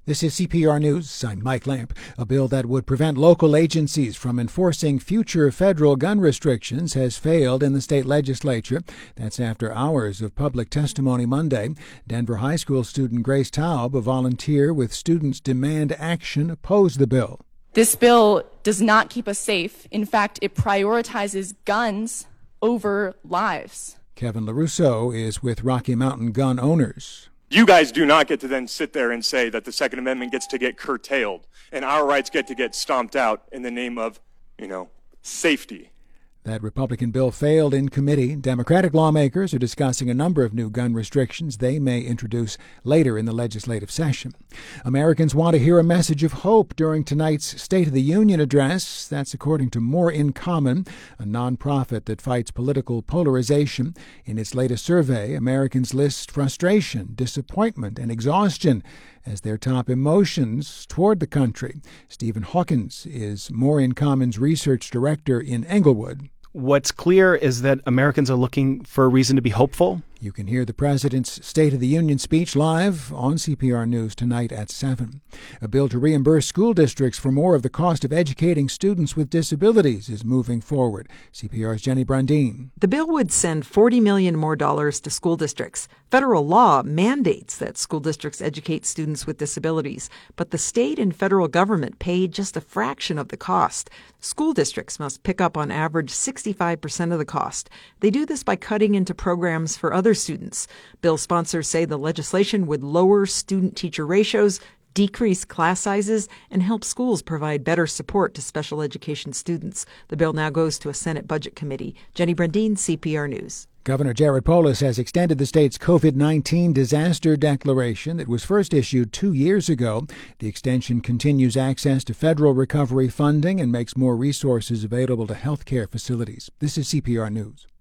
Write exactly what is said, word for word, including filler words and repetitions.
This is C P R News. I'm Mike Lamp. A bill that would prevent local agencies from enforcing future federal gun restrictions has failed in the state legislature. That's after hours of public testimony Monday. Denver High School student Grace Taub, a volunteer with Students Demand Action, opposed the bill. This bill does not keep us safe. In fact, it prioritizes guns over lives. Kevin LaRusso is with Rocky Mountain Gun Owners. You guys do not get to then sit there and say that the Second Amendment gets to get curtailed and our rights get to get stomped out in the name of, you know, safety. That Republican bill failed in committee. Democratic lawmakers are discussing a number of new gun restrictions they may introduce later in the legislative session. Americans want to hear a message of hope during tonight's State of the Union address. That's according to More in Common, a nonprofit that fights political polarization. In its latest survey, Americans list frustration, disappointment, and exhaustion as their top emotions toward the country. Stephen Hawkins is More in Common's research director in Englewood. What's clear is that Americans are looking for a reason to be hopeful. You can hear the President's State of the Union speech live on C P R News tonight at seven. A bill to reimburse school districts for more of the cost of educating students with disabilities is moving forward. C P R's Jenny Brundin. The bill would send forty million dollars more dollars to school districts. Federal law mandates that school districts educate students with disabilities, but the state and federal government pay just a fraction of the cost. School districts must pick up on average sixty-five percent of the cost. They do this by cutting into programs for other students. Bill sponsors say the legislation would lower student-teacher ratios, decrease class sizes, and help schools provide better support to special education students. The bill now goes to a Senate Budget Committee. Jenny Brundin, C P R News. Governor Jared Polis has extended the state's COVID nineteen disaster declaration that was first issued two years ago. The extension continues access to federal recovery funding and makes more resources available to health care facilities. This is C P R News.